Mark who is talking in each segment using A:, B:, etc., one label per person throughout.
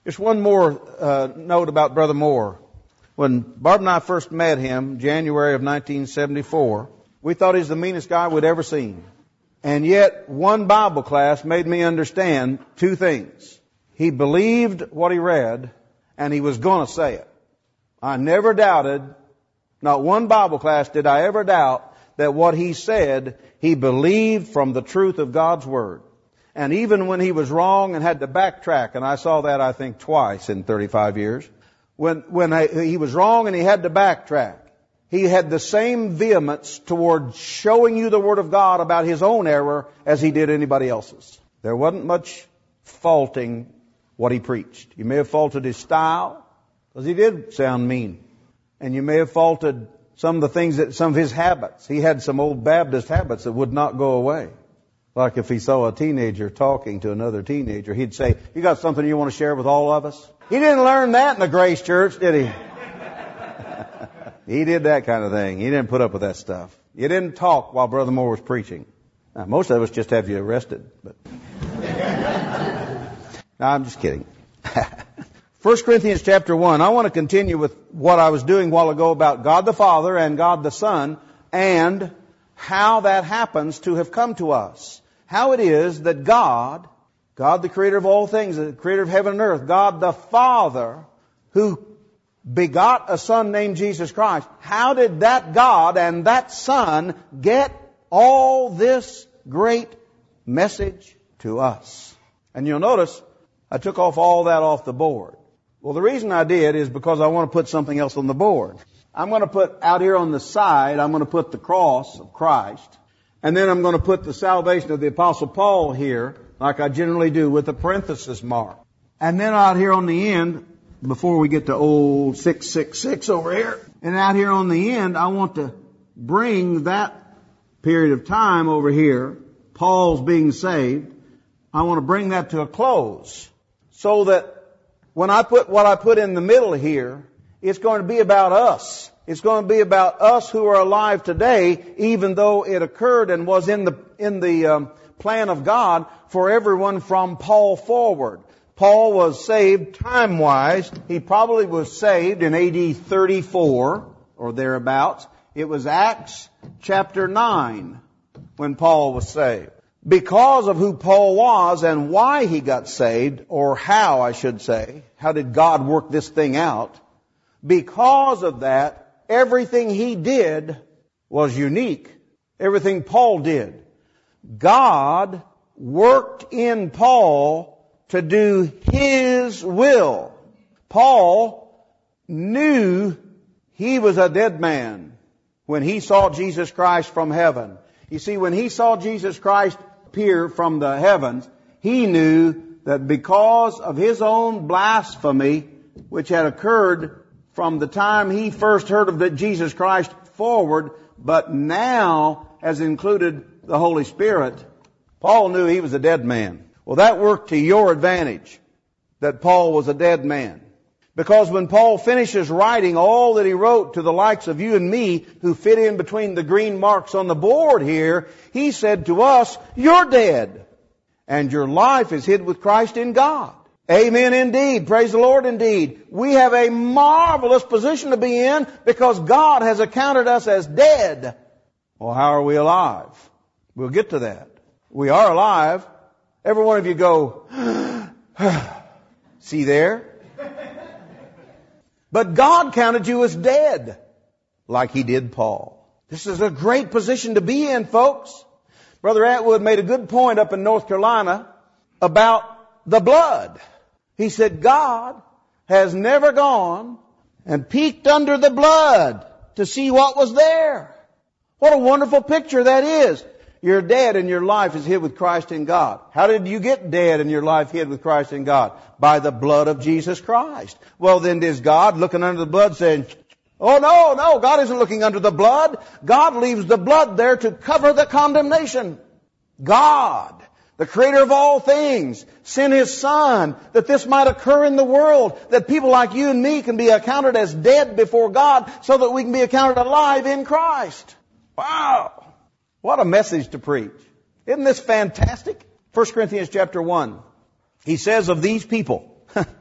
A: Just one more note about Brother Moore. When Barb and I first met him, January of 1974, we thought he was the meanest guy we'd ever seen. And yet, one Bible class made me understand two things. He believed what he read, and he was going to say it. I never doubted, not one Bible class did I ever doubt, that what he said, he believed from the truth of God's Word. And even when he was wrong and had to backtrack, and I saw that, I think, twice in 35 years, when he was wrong and he had to backtrack, he had the same vehemence toward showing you the Word of God about his own error as he did anybody else's. There wasn't much faulting what he preached. You may have faulted his style, because he did sound mean. And you may have faulted some of his habits. He had some old Baptist habits that would not go away. Like if he saw a teenager talking to another teenager, he'd say, "You got something you want to share with all of us?" He didn't learn that in the Grace Church, did he? He did that kind of thing. He didn't put up with that stuff. You didn't talk while Brother Moore was preaching. Now, most of us just have you arrested. But no, I'm just kidding. 1 Corinthians chapter 1. I want to continue with what I was doing a while ago about God the Father and God the Son and how that happens to have come to us. How it is that God the creator of all things, the creator of heaven and earth, God the Father, who begot a Son named Jesus Christ, how did that God and that Son get all this great message to us? And you'll notice I took all that off the board. Well, the reason I did is because I want to put something else on the board. I'm going to put out here on the side, I'm going to put the cross of Christ. And then I'm going to put the salvation of the Apostle Paul here, like I generally do, with a parenthesis mark. And then out here on the end, before we get to old 666 over here, and out here on the end, I want to bring that period of time over here, Paul's being saved, I want to bring that to a close. So that when I put what I put in the middle here, it's going to be about us. It's going to be about us who are alive today, even though it occurred and was in the plan of God for everyone from Paul forward. Paul was saved time-wise. He probably was saved in AD 34 or thereabouts. It was Acts chapter 9 when Paul was saved. Because of who Paul was and why he got saved, or how I should say, how did God work this thing out? Because of that, everything he did was unique. Everything Paul did. God worked in Paul to do his will. Paul knew he was a dead man when he saw Jesus Christ from heaven. You see, when he saw Jesus Christ appear from the heavens, he knew that because of his own blasphemy, which had occurred from the time he first heard of Jesus Christ forward, but now has included the Holy Spirit, Paul knew he was a dead man. Well, that worked to your advantage, that Paul was a dead man. Because when Paul finishes writing all that he wrote to the likes of you and me, who fit in between the green marks on the board here, he said to us, "You're dead, and your life is hid with Christ in God." Amen indeed. Praise the Lord indeed. We have a marvelous position to be in because God has accounted us as dead. Well, how are we alive? We'll get to that. We are alive. Every one of you go, see there? But God counted you as dead, like He did Paul. This is a great position to be in, folks. Brother Atwood made a good point up in North Carolina about the blood. He said, God has never gone and peeked under the blood to see what was there. What a wonderful picture that is. You're dead and your life is hid with Christ in God. How did you get dead and your life hid with Christ in God? By the blood of Jesus Christ. Well, then is God looking under the blood saying, oh no, God isn't looking under the blood. God leaves the blood there to cover the condemnation. God, the creator of all things, sent His Son that this might occur in the world, that people like you and me can be accounted as dead before God so that we can be accounted alive in Christ. Wow. What a message to preach. Isn't this fantastic? 1 Corinthians chapter 1. He says of these people,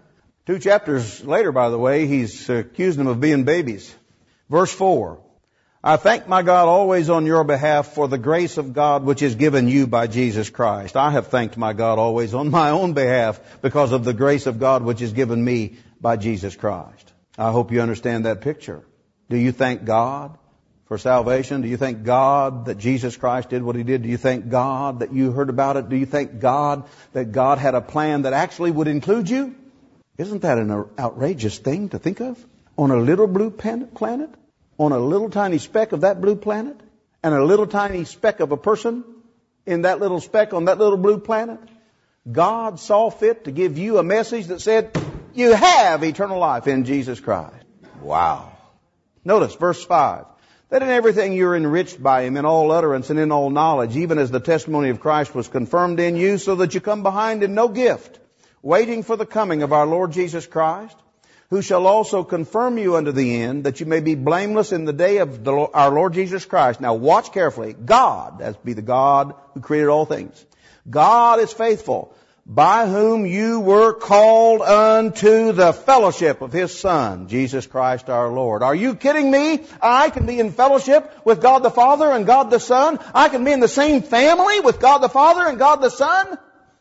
A: 2 chapters later, by the way, he's accusing them of being babies. Verse 4. I thank my God always on your behalf for the grace of God which is given you by Jesus Christ. I have thanked my God always on my own behalf because of the grace of God which is given me by Jesus Christ. I hope you understand that picture. Do you thank God for salvation? Do you thank God that Jesus Christ did what He did? Do you thank God that you heard about it? Do you thank God that God had a plan that actually would include you? Isn't that an outrageous thing to think of? On a little blue planet? On a little tiny speck of that blue planet? And a little tiny speck of a person in that little speck on that little blue planet? God saw fit to give you a message that said, you have eternal life in Jesus Christ. Wow. Notice verse 5. That in everything you're enriched by Him in all utterance and in all knowledge, even as the testimony of Christ was confirmed in you, so that you come behind in no gift, waiting for the coming of our Lord Jesus Christ, who shall also confirm you unto the end, that you may be blameless in the day of our Lord Jesus Christ. Now watch carefully. God, that be the God who created all things. God is faithful, by whom you were called unto the fellowship of His Son, Jesus Christ our Lord. Are you kidding me? I can be in fellowship with God the Father and God the Son. I can be in the same family with God the Father and God the Son.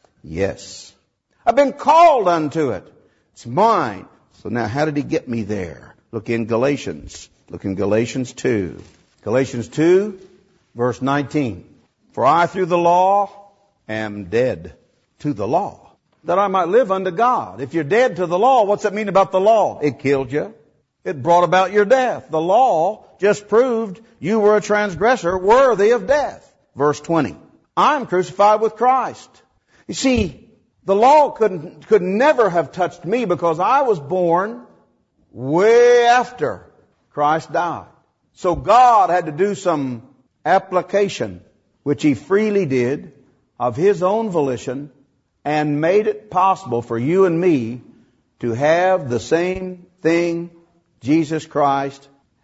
A: Yes. I've been called unto it. It's mine. So now how did He get me there? Look in Galatians. Look in Galatians 2. Galatians 2, verse 19. For I through the law am dead to the law, that I might live unto God. If you're dead to the law, what's that mean about the law? It killed you. It brought about your death. The law just proved you were a transgressor worthy of death. Verse 20. I'm crucified with Christ. You see, the law could never have touched me because I was born way after Christ died. So God had to do some application, which He freely did of His own volition, and made it possible for you and me to have the same thing Jesus Christ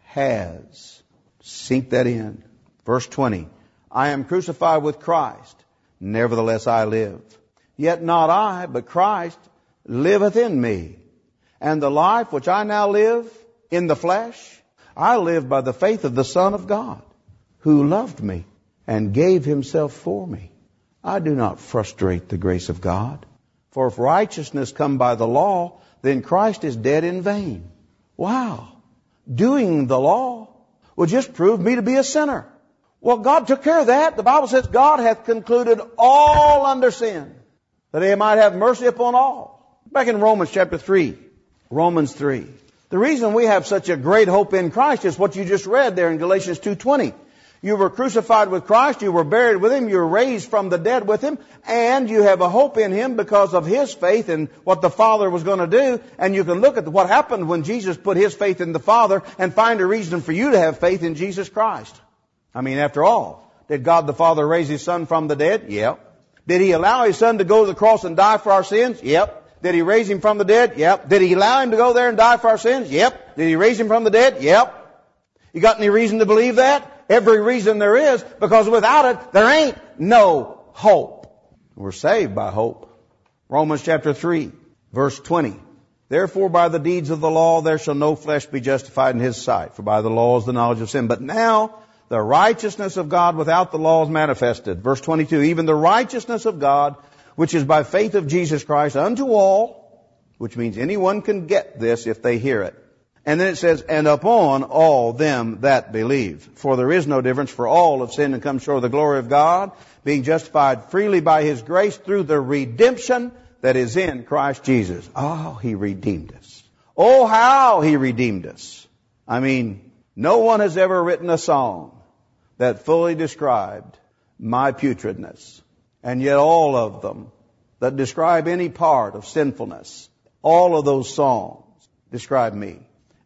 A: has. Sink that in. Verse 20. I am crucified with Christ. Nevertheless I live. Yet not I, but Christ liveth in me. And the life which I now live in the flesh, I live by the faith of the Son of God, who loved me and gave Himself for me. I do not frustrate the grace of God. For if righteousness come by the law, then Christ is dead in vain. Wow. Doing the law will just prove me to be a sinner. Well, God took care of that. The Bible says God hath concluded all under sin, that He might have mercy upon all. Back in Romans chapter 3. Romans 3. The reason we have such a great hope in Christ is what you just read there in Galatians 2:20. You were crucified with Christ, you were buried with Him, you were raised from the dead with Him, and you have a hope in Him because of His faith in what the Father was going to do. And you can look at what happened when Jesus put His faith in the Father and find a reason for you to have faith in Jesus Christ. I mean, after all, did God the Father raise His Son from the dead? Yep. Did He allow His Son to go to the cross and die for our sins? Yep. Did He raise Him from the dead? Yep. Did He allow Him to go there and die for our sins? Yep. Did He raise Him from the dead? Yep. You got any reason to believe that? Every reason there is, because without it, there ain't no hope. We're saved by hope. Romans chapter 3, verse 20. Therefore by the deeds of the law there shall no flesh be justified in His sight, for by the law is the knowledge of sin. But now the righteousness of God without the law is manifested. Verse 22, even the righteousness of God, which is by faith of Jesus Christ unto all, which means anyone can get this if they hear it. And then it says, and upon all them that believe. For there is no difference, for all have sinned and come short of the glory of God, being justified freely by His grace through the redemption that is in Christ Jesus. Oh, He redeemed us. Oh, how He redeemed us. I mean, no one has ever written a song that fully described my putridness. And yet all of them that describe any part of sinfulness, all of those songs describe me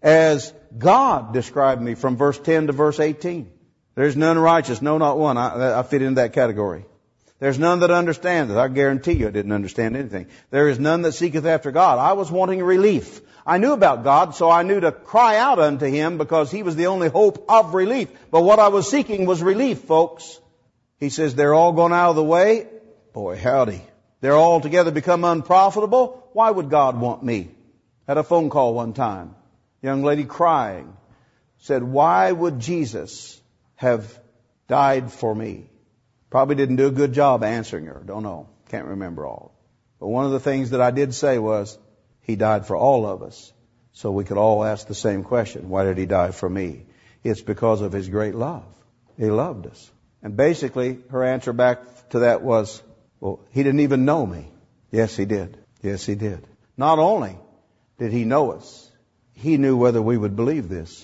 A: as God described me from verse 10 to verse 18. There's none righteous, no, not one. I fit into that category. There's none that understandeth. I guarantee you I didn't understand anything. There is none that seeketh after God. I was wanting relief. I knew about God, so I knew to cry out unto Him because He was the only hope of relief. But what I was seeking was relief, folks. He says they're all gone out of the way. Boy, howdy. They're all together become unprofitable. Why would God want me? Had a phone call one time. Young lady crying. Said, why would Jesus have died for me? Probably didn't do a good job answering her. Don't know. Can't remember all. But one of the things that I did say was, He died for all of us. So we could all ask the same question. Why did He die for me? It's because of His great love. He loved us. And basically, her answer back to that was, well, He didn't even know me. Yes, He did. Yes, He did. Not only did He know us, He knew whether we would believe this.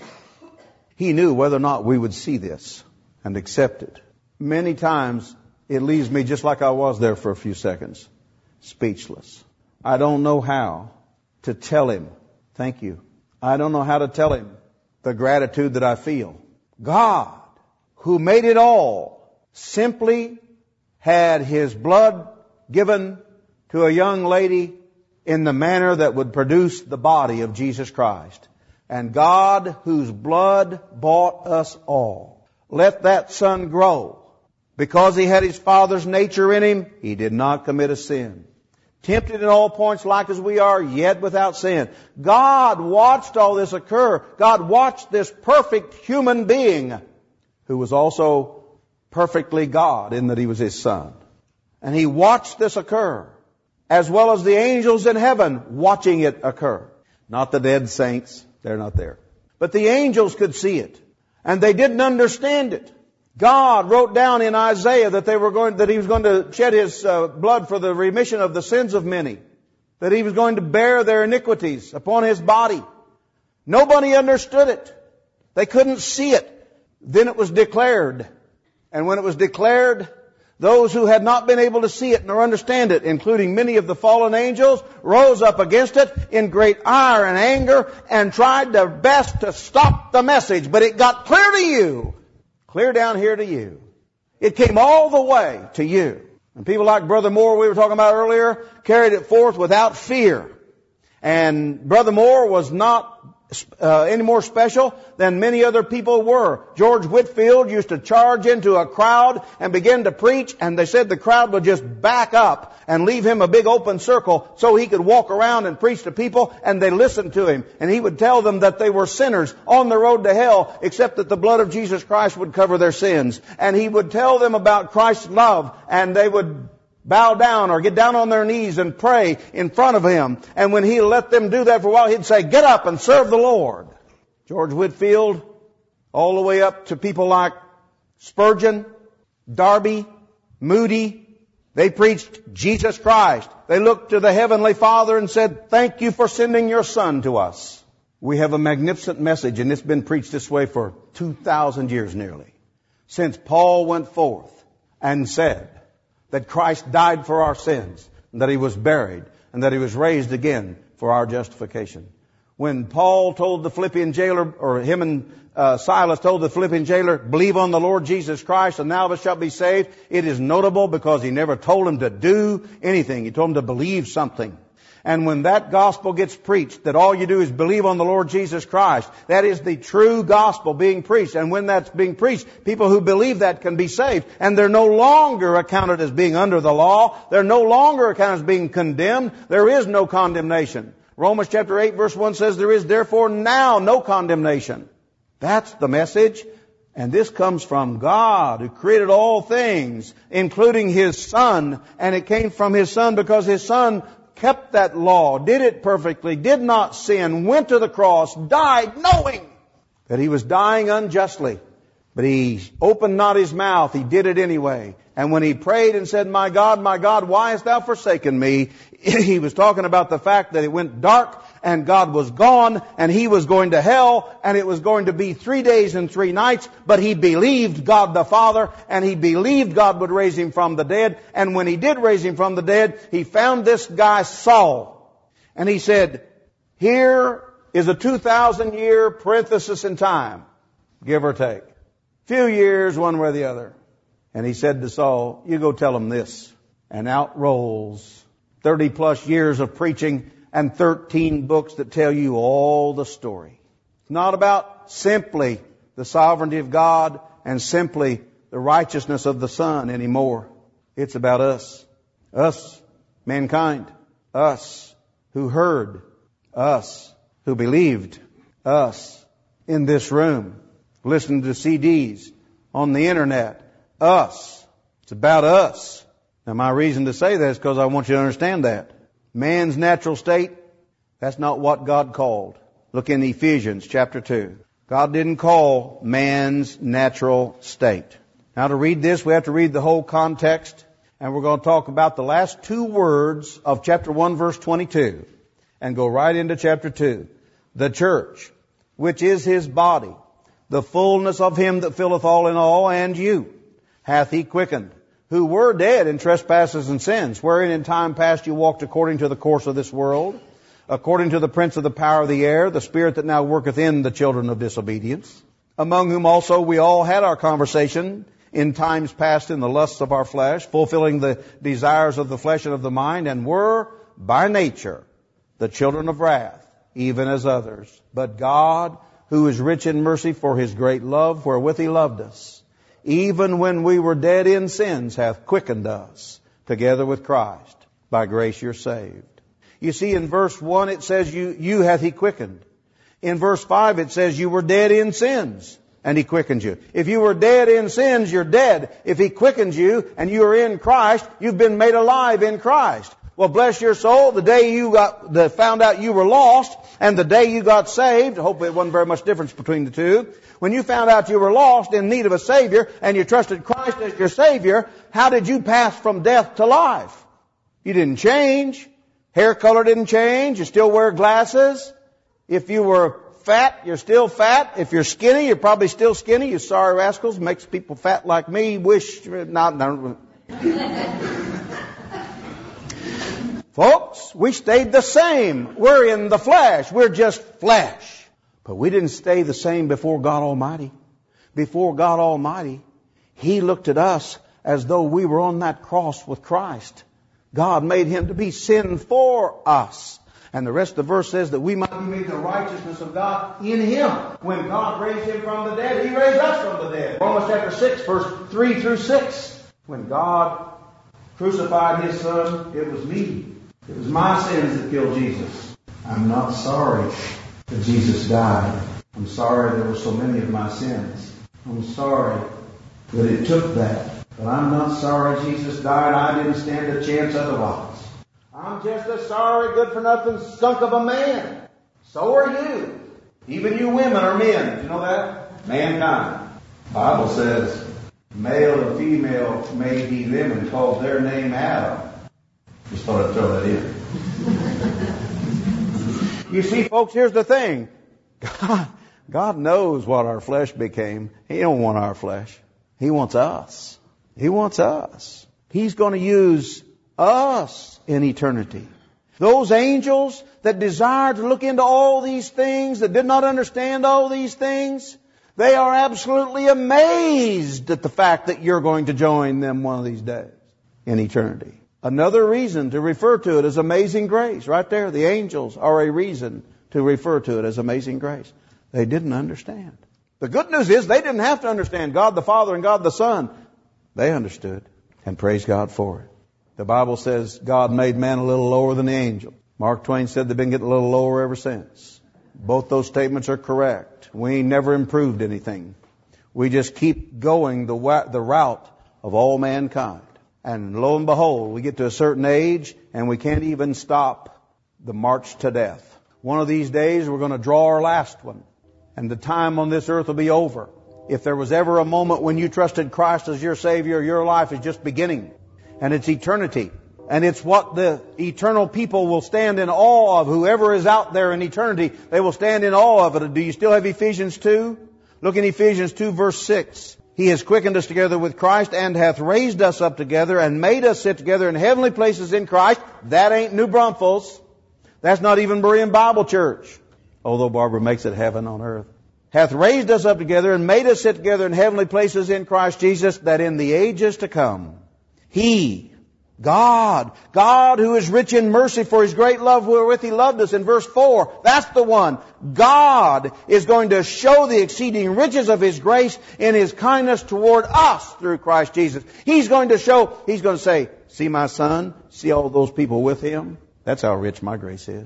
A: He knew whether or not we would see this and accept it. Many times, it leaves me just like I was there for a few seconds, speechless. I don't know how to tell Him, thank you. I don't know how to tell Him the gratitude that I feel. God, who made it all, simply had His blood given to a young lady in the manner that would produce the body of Jesus Christ. And God, whose blood bought us all, let that Son grow. Because He had His Father's nature in Him, He did not commit a sin. Tempted in all points like as we are, yet without sin. God watched all this occur. God watched this perfect human being, who was also perfectly God in that He was His Son. And He watched this occur, as well as the angels in heaven watching it occur. Not the dead saints. They're not there. But the angels could see it. And they didn't understand it. God wrote down in Isaiah that He was going to shed His blood for the remission of the sins of many. That He was going to bear their iniquities upon His body. Nobody understood it. They couldn't see it. Then it was declared. And when it was declared, those who had not been able to see it nor understand it, including many of the fallen angels, rose up against it in great ire and anger and tried their best to stop the message. But it got clear to you. Clear down here to you. It came all the way to you. And people like Brother Moore, we were talking about earlier, carried it forth without fear. And Brother Moore was not any more special than many other people were. George Whitefield used to charge into a crowd and begin to preach, and they said the crowd would just back up and leave him a big open circle so he could walk around and preach to people, and they listened to him. And he would tell them that they were sinners on the road to hell, except that the blood of Jesus Christ would cover their sins. And he would tell them about Christ's love, and they would bow down or get down on their knees and pray in front of Him. And when He let them do that for a while, He'd say, get up and serve the Lord. George Whitefield, all the way up to people like Spurgeon, Darby, Moody, they preached Jesus Christ. They looked to the Heavenly Father and said, thank you for sending your Son to us. We have a magnificent message, and it's been preached this way for 2,000 years nearly. Since Paul went forth and said that Christ died for our sins, and that He was buried, and that He was raised again for our justification. When Paul told the Philippian jailer, or him and Silas told the Philippian jailer, believe on the Lord Jesus Christ, and thou shalt be saved, it is notable because he never told him to do anything. He told him to believe something. And when that gospel gets preached, that all you do is believe on the Lord Jesus Christ, that is the true gospel being preached. And when that's being preached, people who believe that can be saved. And they're no longer accounted as being under the law. They're no longer accounted as being condemned. There is no condemnation. Romans chapter 8 verse 1 says, there is therefore now no condemnation. That's the message. And this comes from God, who created all things, including His Son. And it came from His Son because His Son kept that law, did it perfectly, did not sin, went to the cross, died knowing that He was dying unjustly. But He opened not His mouth. He did it anyway. And when He prayed and said, my God, why hast thou forsaken me? He was talking about the fact that it went dark and God was gone and He was going to hell, and it was going to be 3 days and 3 nights. But he believed God the Father, and he believed God would raise Him from the dead. And when He did raise Him from the dead, he found this guy Saul. And he said, here is a 2,000-year parenthesis in time, give or take. Few years, one way or the other. And he said to Saul, you go tell him this. And out rolls 30 plus years of preaching and 13 books that tell you all the story. It's not about simply the sovereignty of God and simply the righteousness of the Son anymore. It's about us. Us, mankind. Us who heard. Us who believed. Us in this room. Listening to CDs on the internet. Us. It's about us. Now my reason to say that is because I want you to understand that. Man's natural state, that's not what God called. Look in Ephesians chapter 2. God didn't call man's natural state. Now to read this, we have to read the whole context. And we're going to talk about the last 2 words of chapter 1 verse 22. And go right into chapter 2. The church, which is His body, the fullness of Him that filleth all in all, and you, hath He quickened, who were dead in trespasses and sins, wherein in time past you walked according to the course of this world, according to the prince of the power of the air, the spirit that now worketh in the children of disobedience, among whom also we all had our conversation in times past in the lusts of our flesh, fulfilling the desires of the flesh and of the mind, and were by nature the children of wrath, even as others. But God, who is rich in mercy for His great love, wherewith He loved us, even when we were dead in sins, hath quickened us together with Christ. By grace you're saved. You see, in verse 1 it says, you hath He quickened. In verse 5 it says, you were dead in sins, and He quickened you. If you were dead in sins, you're dead. If He quickened you, and you are in Christ, you've been made alive in Christ. Well, bless your soul, the day you found out you were lost, and the day you got saved, hopefully it wasn't very much difference between the two. When you found out you were lost, in need of a Savior, and you trusted Christ as your Savior, how did you pass from death to life? You didn't change. Hair color didn't change. You still wear glasses. If you were fat, you're still fat. If you're skinny, you're probably still skinny. You sorry rascals. Makes people fat like me wish not. Folks, we stayed the same. We're in the flesh. We're just flesh. But we didn't stay the same before God Almighty. Before God Almighty, He looked at us as though we were on that cross with Christ. God made Him to be sin for us. And the rest of the verse says that we might be made the righteousness of God in Him. When God raised Him from the dead, He raised us from the dead. Romans chapter 6, verse 3 through 6. When God crucified His Son, it was me. It was my sins that killed Jesus. I'm not sorry that Jesus died. I'm sorry there were so many of my sins. I'm sorry that it took that. But I'm not sorry Jesus died. I didn't stand a chance otherwise. I'm just a sorry, good-for-nothing skunk of a man. So are you. Even you women are men. You know that? Mankind. The Bible says, male and female made He them and called their name Adam. Just thought I'd throw that in. You see, folks, here's the thing. God knows what our flesh became. He don't want our flesh. He wants us. He wants us. He's going to use us in eternity. Those angels that desired to look into all these things, that did not understand all these things, they are absolutely amazed at the fact that you're going to join them one of these days in eternity. Another reason to refer to it as amazing grace. Right there, the angels are a reason to refer to it as amazing grace. They didn't understand. The good news is they didn't have to understand God the Father and God the Son. They understood, and praise God for it. The Bible says God made man a little lower than the angel. Mark Twain said they've been getting a little lower ever since. Both those statements are correct. We ain't never improved anything. We just keep going the route of all mankind. And lo and behold, we get to a certain age and we can't even stop the march to death. One of these days we're going to draw our last one. And the time on this earth will be over. If there was ever a moment when you trusted Christ as your Savior, your life is just beginning. And it's eternity. And it's what the eternal people will stand in awe of. Whoever is out there in eternity, they will stand in awe of it. Do you still have Ephesians 2? Look in Ephesians 2 verse 6. He has quickened us together with Christ and hath raised us up together and made us sit together in heavenly places in Christ. That ain't New Braunfels. That's not even Berean Bible Church. Although Barbara makes it heaven on earth. Hath raised us up together and made us sit together in heavenly places in Christ Jesus, that in the ages to come, He, God who is rich in mercy for His great love wherewith He loved us. In verse 4, that's the one. God is going to show the exceeding riches of His grace in His kindness toward us through Christ Jesus. He's going to say, see my Son? See all those people with Him? That's how rich my grace is.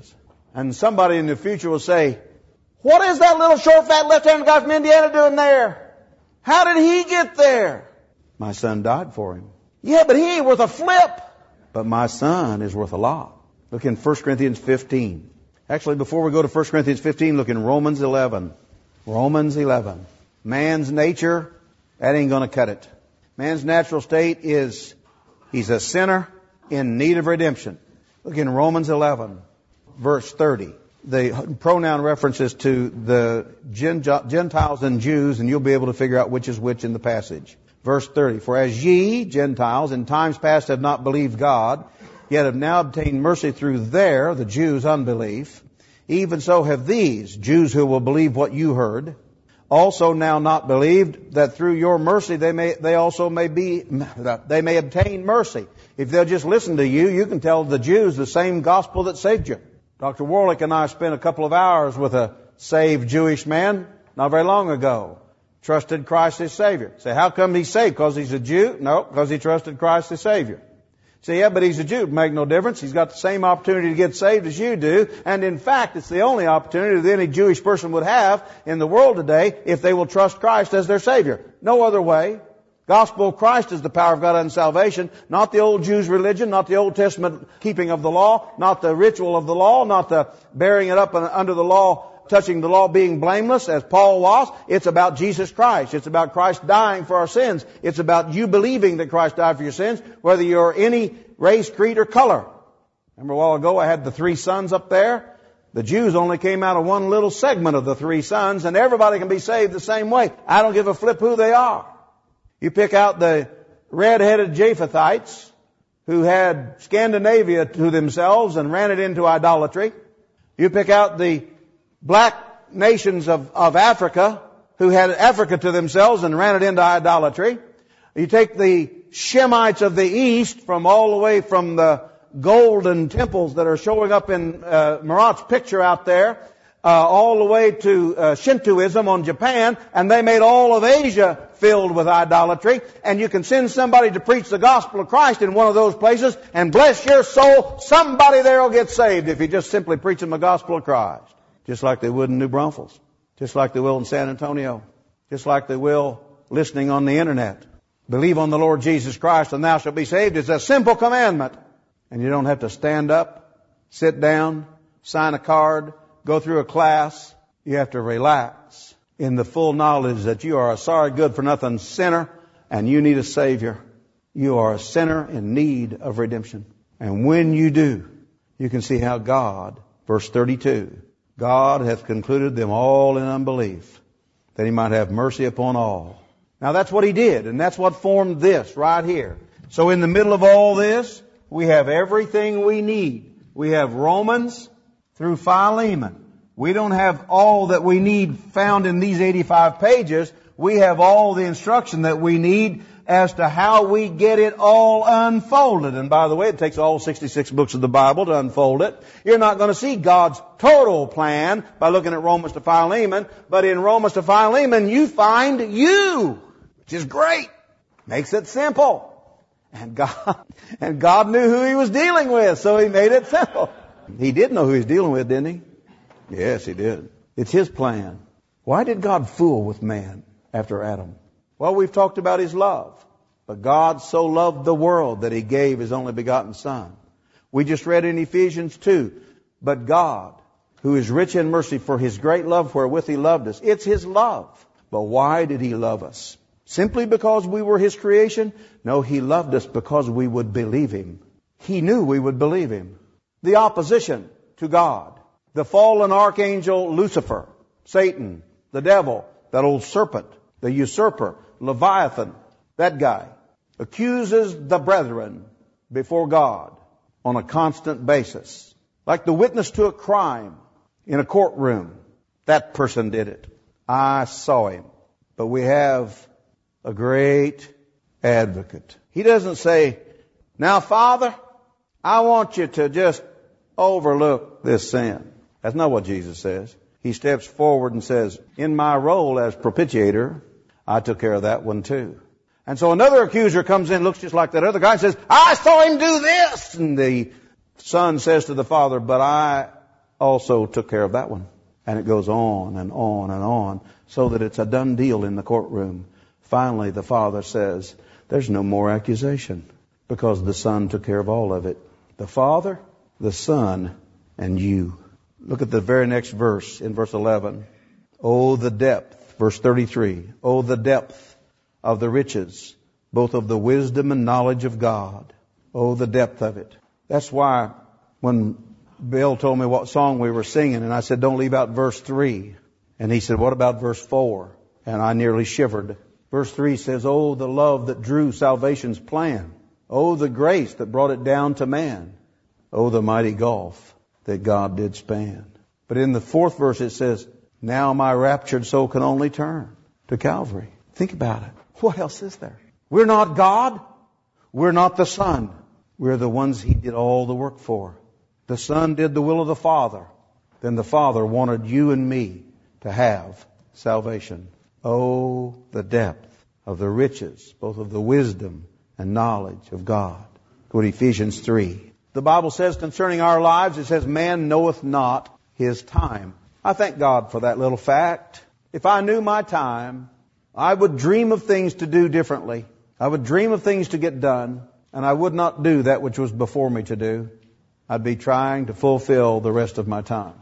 A: And somebody in the future will say, what is that little short, fat, left-handed guy from Indiana doing there? How did he get there? My son died for him. Yeah, but he ain't worth a flip. But my son is worth a lot. Look in 1 Corinthians 15. Actually, before we go to 1 Corinthians 15, look in Romans 11. Romans 11. Man's nature, that ain't going to cut it. Man's natural state is he's a sinner in need of redemption. Look in Romans 11, verse 30. The pronoun references to the Gentiles and Jews, and you'll be able to figure out which is which in the passage. Verse 30. For as ye, Gentiles, in times past have not believed God, yet have now obtained mercy through their, the Jews' unbelief, even so have these, Jews who will believe what you heard, also now not believed, that through your mercy they may obtain mercy. If they'll just listen to you, you can tell the Jews the same gospel that saved you. Dr. Warlick and I spent a couple of hours with a saved Jewish man not very long ago. Trusted Christ as Savior. Say, how come he's saved? Because he's a Jew? No, because he trusted Christ as Savior. Say, yeah, but he's a Jew. Make no difference. He's got the same opportunity to get saved as you do. And in fact, it's the only opportunity that any Jewish person would have in the world today if they will trust Christ as their Savior. No other way. Gospel of Christ is the power of God unto salvation, not the old Jews' religion, not the Old Testament keeping of the law, not the ritual of the law, not the bearing it up under the law, touching the law, being blameless, as Paul was. It's about Jesus Christ. It's about Christ dying for our sins. It's about you believing that Christ died for your sins, whether you're any race, creed, or color. Remember a while ago I had the 3 sons up there? The Jews only came out of one little segment of the 3 sons, and everybody can be saved the same way. I don't give a flip who they are. You pick out the red-headed Japhethites who had Scandinavia to themselves and ran it into idolatry. You pick out the black nations of Africa who had Africa to themselves and ran it into idolatry. You take the Shemites of the East from all the way from the golden temples that are showing up in Marat's picture out there, all the way to Shintoism on Japan, and they made all of Asia filled with idolatry. And you can send somebody to preach the gospel of Christ in one of those places, and bless your soul, somebody there will get saved if you just simply preach them the gospel of Christ. Just like they would in New Braunfels. Just like they will in San Antonio. Just like they will listening on the internet. Believe on the Lord Jesus Christ and thou shalt be saved. It's a simple commandment. And you don't have to stand up, sit down, sign a card, go through a class. You have to relax in the full knowledge that you are a sorry, good-for-nothing sinner and you need a Savior. You are a sinner in need of redemption. And when you do, you can see how God, verse 32, God hath concluded them all in unbelief, that he might have mercy upon all. Now that's what he did, and that's what formed this right here. So in the middle of all this, we have everything we need. We have Romans through Philemon. We don't have all that we need found in these 85 pages. We have all the instruction that we need as to how we get it all unfolded. And by the way, it takes all 66 books of the Bible to unfold it. You're not going to see God's total plan by looking at Romans to Philemon, but in Romans to Philemon you find you, which is great. Makes it simple. And God knew who he was dealing with, so he made it simple. He did know who he was dealing with, didn't he? Yes, he did. It's his plan. Why did God fool with man after Adam? Well, we've talked about his love. But God so loved the world that he gave his only begotten Son. We just read in Ephesians 2, but God, who is rich in mercy for his great love wherewith he loved us. It's his love. But why did he love us? Simply because we were his creation? No, he loved us because we would believe him. He knew we would believe him. The opposition to God. The fallen archangel Lucifer, Satan, the devil, that old serpent, the usurper, Leviathan, that guy, accuses the brethren before God on a constant basis. Like the witness to a crime in a courtroom. That person did it. I saw him. But we have a great advocate. He doesn't say, now Father, I want you to just overlook this sin. That's not what Jesus says. He steps forward and says, in my role as propitiator, I took care of that one too. And so another accuser comes in, looks just like that other guy, and says, I saw him do this. And the son says to the father, but I also took care of that one. And it goes on and on and on, so that it's a done deal in the courtroom. Finally, the Father says, there's no more accusation, because the Son took care of all of it. The Father, the Son, and you. Look at the very next verse, in verse 11. Oh, the depth, verse 33. Oh, the depth of the riches, both of the wisdom and knowledge of God. Oh, the depth of it. That's why when Bill told me what song we were singing, and I said, don't leave out verse 3. And he said, what about verse 4? And I nearly shivered. Verse 3 says, oh, the love that drew salvation's plan. Oh, the grace that brought it down to man. Oh, the mighty gulf that God did span. But in the 4th verse it says, now my raptured soul can only turn to Calvary. Think about it. What else is there? We're not God. We're not the Son. We're the ones He did all the work for. The Son did the will of the Father. Then the Father wanted you and me to have salvation. Oh, the depth of the riches, both of the wisdom and knowledge of God. Go to Ephesians 3. The Bible says concerning our lives, it says, man knoweth not his time. I thank God for that little fact. If I knew my time, I would dream of things to do differently. I would dream of things to get done, and I would not do that which was before me to do. I'd be trying to fulfill the rest of my time.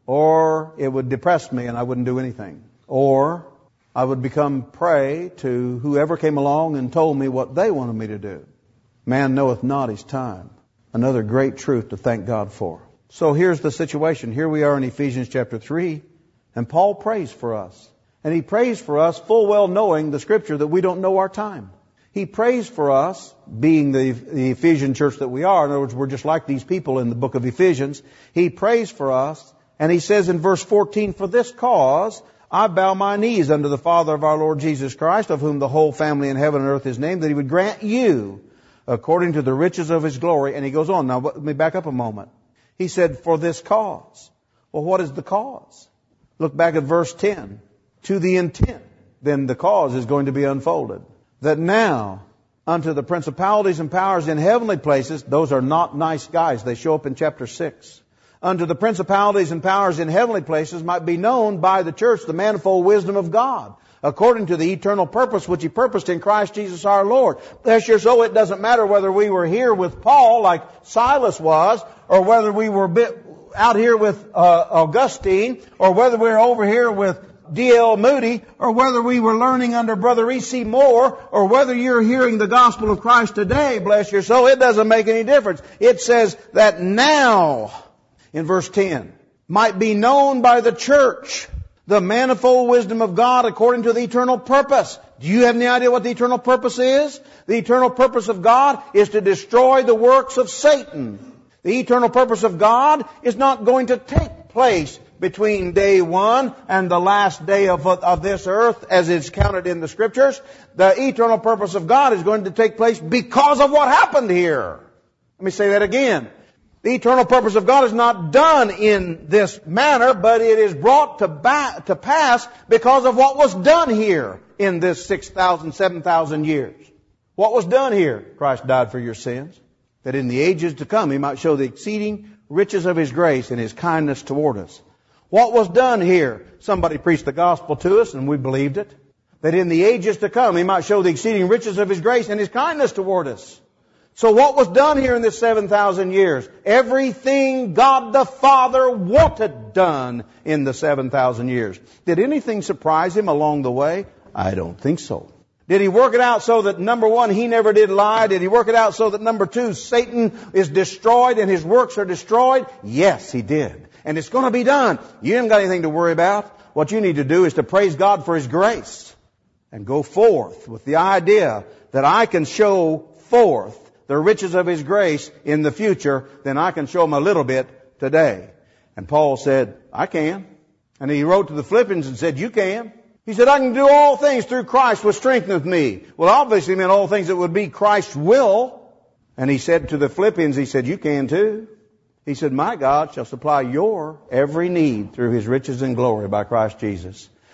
A: Or it would depress me and I wouldn't do anything. Or I would become prey to whoever came along and told me what they wanted me to do. Man knoweth not his time. Another great truth to thank God for. So here's the situation. Here we are in Ephesians chapter 3, and Paul prays for us. And he prays for us full well knowing the Scripture that we don't know our time. He prays for us, being the Ephesian church that we are. In other words, we're just like these people in the book of Ephesians. He prays for us, and he says in verse 14, for this cause I bow my knees unto the Father of our Lord Jesus Christ, of whom the whole family in heaven and earth is named, that He would grant you according to the riches of His glory. And he goes on. Now, let me back up a moment. He said, for this cause. Well, what is the cause? Look back at verse 10. To the intent, then the cause is going to be unfolded. That now, unto the principalities and powers in heavenly places, those are not nice guys. They show up in chapter 6. Unto the principalities and powers in heavenly places might be known by the church the manifold wisdom of God, according to the eternal purpose which He purposed in Christ Jesus our Lord. Bless your soul, it doesn't matter whether we were here with Paul like Silas was, or whether we were out here with Augustine, or whether we were over here with D.L. Moody, or whether we were learning under Brother E.C. Moore, or whether you're hearing the gospel of Christ today, bless your soul, it doesn't make any difference. It says that now, in verse 10, might be known by the church the manifold wisdom of God according to the eternal purpose. Do you have any idea what the eternal purpose is? The eternal purpose of God is to destroy the works of Satan. The eternal purpose of God is not going to take place between day one and the last day of this earth as it's counted in the Scriptures. The eternal purpose of God is going to take place because of what happened here. Let me say that again. The eternal purpose of God is not done in this manner, but it is brought to pass because of what was done here in this 6,000, 7,000 years. What was done here? Christ died for your sins, that in the ages to come He might show the exceeding riches of His grace and His kindness toward us. What was done here? Somebody preached the gospel to us and we believed it. That in the ages to come He might show the exceeding riches of His grace and His kindness toward us. So what was done here in this 7,000 years? Everything God the Father wanted done in the 7,000 years. Did anything surprise Him along the way? I don't think so. Did He work it out so that, number one, He never did lie? Did He work it out so that, number two, Satan is destroyed and his works are destroyed? Yes, He did. And it's going to be done. You haven't got anything to worry about. What you need to do is to praise God for His grace and go forth with the idea that I can show forth the riches of His grace in the future, then I can show Him a little bit today. And Paul said, I can. And he wrote to the Philippians and said, you can. He said, I can do all things through Christ which strengtheneth me. Well, obviously he meant all things that would be Christ's will. And he said to the Philippians, he said, you can too. He said, my God shall supply your every need through His riches and glory by Christ Jesus.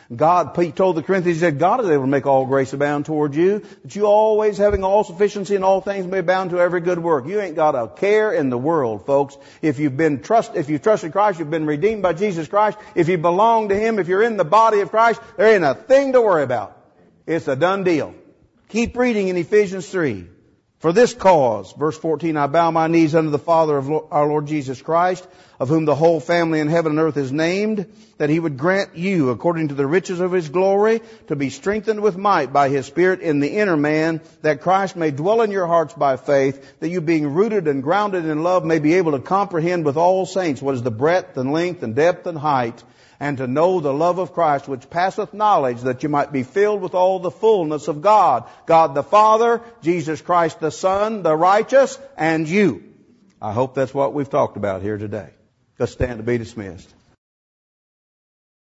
A: He told the Corinthians, he said, God is able to make all grace abound toward you, that you always having all sufficiency in all things may abound to every good work. You ain't got a care in the world, folks. If you've trusted Christ, you've been redeemed by Jesus Christ, if you belong to Him, if you're in the body of Christ, there ain't a thing to worry about. It's a done deal. Keep reading in Ephesians 3. For this cause, verse 14, I bow my knees unto the Father of our Lord Jesus Christ, of whom the whole family in heaven and earth is named, that He would grant you, according to the riches of His glory, to be strengthened with might by His Spirit in the inner man, that Christ may dwell in your hearts by faith, that you being rooted and grounded in love may be able to comprehend with all saints what is the breadth and length and depth and height, and to know the love of Christ which passeth knowledge, that you might be filled with all the fullness of God. God the Father, Jesus Christ the Son, the righteous, and you. I hope that's what we've talked about here today. Let's stand to be dismissed.